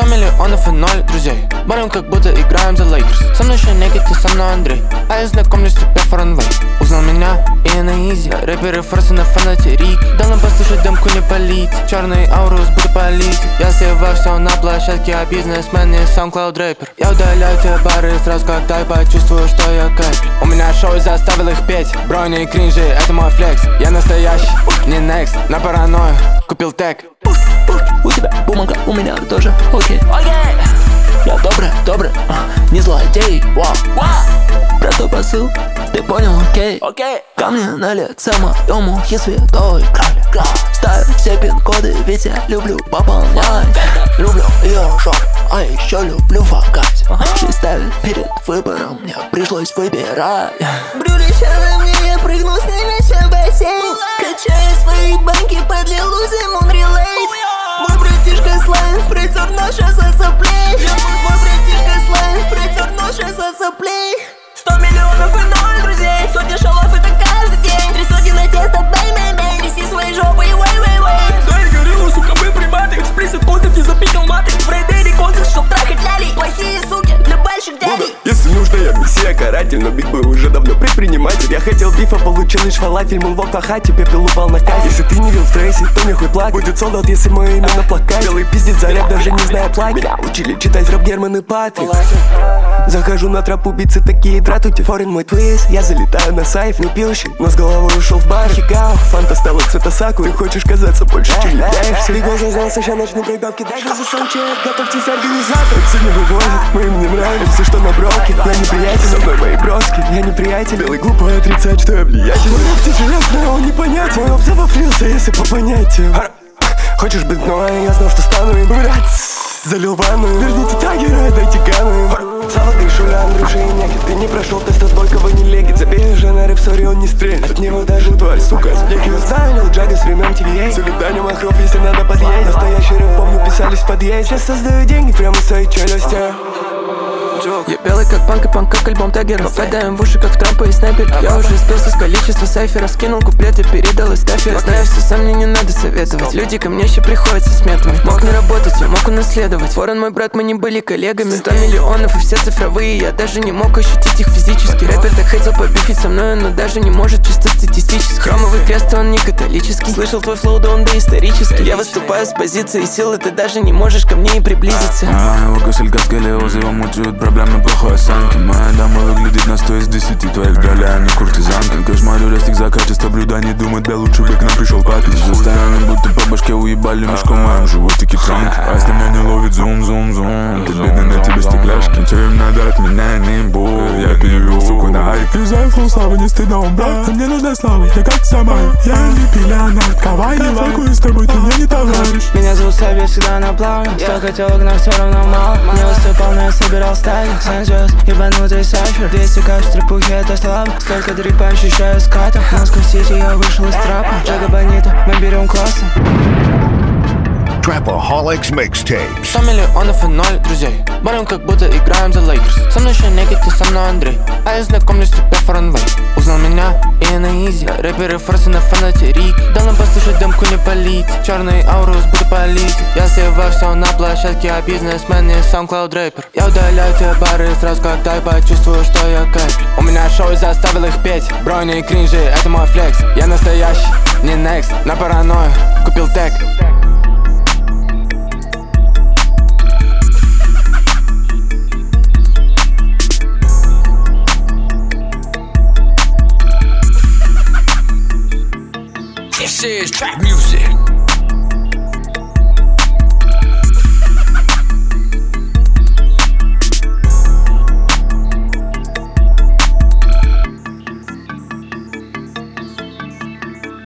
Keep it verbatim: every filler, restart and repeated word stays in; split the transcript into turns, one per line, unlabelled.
Сто миллионов и ноль друзей. Борем, как будто играем за Лейкерс. Со мной Шенеки, ты со мной Андрей. А я знакомлюсь тебя форанвей. Узнал меня и на изи. Рэперы форсы на фанате Рик. Дал нам послушать демку, не палить. Черный аурус, буду палить. Я сливаю все на площадке, а бизнесмен не SoundCloud рэпер. Я удаляю те бары сразу, когда я почувствую, что я кайф. У меня шоу и заставил их петь. Брони и кринжи, это мой флекс. Я настоящий, не next. На паранойю, купил тег.
У тебя бумага, у меня тоже, окей, окей. Я добрый, добрый, не злодей, вау, вау. Простой посыл, ты понял, окей, окей. Камни на лице моему и святой краль. Ставь все пин-коды, ведь я люблю пополнять. Люблю ее шоу, а еще люблю факать. Жизнь ставит перед выбором, мне пришлось выбирать.
Брюли черными, я прыгну с ними все в бассейн. Качая свои банки, подлил лузим, он релейт. Мой братишка слайм, притер нож от соплей. Мой братишка слайм, притер нож от соплей. Сто миллионов и ноль друзей. Сотни шалов это каждый день. Три сотни на тесто, бэй-бэй-бэй. Неси свои жопы и вэй-вэй-вэй.
Дай гориллу, сука, мы приматы. Эксплисит контент и запикал маты.
Фрейдери контент, чтоб трахать лялей. Плохие суки для больших дядей.
Если нужно, я мессия каратель, но бит бы уже давно предприниматель. Я хотел бифа, получил лишь фалафель. Мунвок по хате, пепел упал на кайф. Если ты не вил в трейсе, то нехуй плак. Будет солдат, если мое имя на плакате. Белый пиздец за рэп, даже не зная плаки. Меня учили читать рэп Герман и Патрик. Захожу на троп, убийцы такие дратути. Форин мой твист, я залетаю на сайф. Не пьющий, но с головой ушел в бар. Хикао, фанта стала цвета саку. И хочешь казаться больше, чем являешься. Биг Босс зазнался, ща начну прибавки. Даже за саундчек, готовьтесь организаторы. Сегодня вывозят, мы им не нравимся, что на броке. Я не приятель, со мной мои броски. Я не приятель, белый глупо отрицать, что я влиятельный. Мой рэп тяжелее, он непонятен. Мой оп завафлился, если по понятиям. Хочешь быть мной, я знал, что стану им. Блять, залил ванную. Верните тагера, дайте гану. Золотые шуля, Андрюша и Няки. Ты не прошел тест от Бойкова, не легит. Забей уже на рэп, сори, он не стрелит. От него даже тварь, сука, спеки. Знаю, Лил Джага с времен ти ви эй. Залетание махров, если надо подъедет. Настоящий рэп, помню, писались в подъезде. Сейчас создаю деньги прямо из своей челюсти.
Я белый как панк и панк, как альбом Таггера. Попадаем в уши, как Трампа и снайпер. Я уже спелся с количества сайфера. Скинул куплет и передал эстафет. Знаю, все сам мне не надо советовать. Люди ко мне еще приходят со сметами. Мог не работать, я мог унаследовать. Форен мой брат, мы не были коллегами. Сто миллионов и все цифровые. Я даже не мог ощутить их физически. Рэпер так хотел побифить со мной, но даже не может чисто статистически. Хромовый крест, он не католический. Слышал твой флоу, да он доисторический. Я выступаю с позиции силы, ты даже не можешь ко мне и приблизиться.
А его кошелька с галеозы, его мучают проблемы плохой осанки. Моя дама выглядит на сто из десяти. Твоих доля, не куртизанка. Кошмарю растик за качество блюда. Не думать, да лучше бы к нам пришел папин. Застоянный, будто по башке уебали мешком. В моем животике транк. А если меня не ловит зум-зум-зум. Ты бедный, на тебе стекляшки. Че им надо от меня, не будь. Я перевел суку на айп.
Юзаю флоу славы, не стыдно он брат. Мне нужна слава, я как сама. Я не пилянат, кавай не факую с тобой, ты мне не товарищ.
Меня зовут Саб, я всегда на плаве. Столько телок, но все равно мало. Не выступал, но я собирал стаги. Семь звезд, ебанутый сайфер. Двести кайф в трепухе, это слабо. Столько дрипа ощущаю скатом. В Москва-Сити я вышел из трапа. Джага Бонита, мы берем классы.
Trapaholics Mixtapes.
Сто миллионов и ноль друзей. Борем, как будто играем за Лейкерс. Со мной Шенеки, ты со мной Андрей. А я знакомлюсь тебя форанвей. Узнал меня и на изи. Рэперы форсы на фанате Рик. Дал нам послушать демку, не палить. Черный аурус, буду палить. Я сливаю все на площадке, а бизнесмен не SoundCloud рэпер. Я удаляю те бары сразу, когда я почувствую, что я кайф. У меня шоу и заставил их петь. Брони и кринжи, это мой флекс. Я настоящий, не next. На паранойю, купил тег.
This is trap music.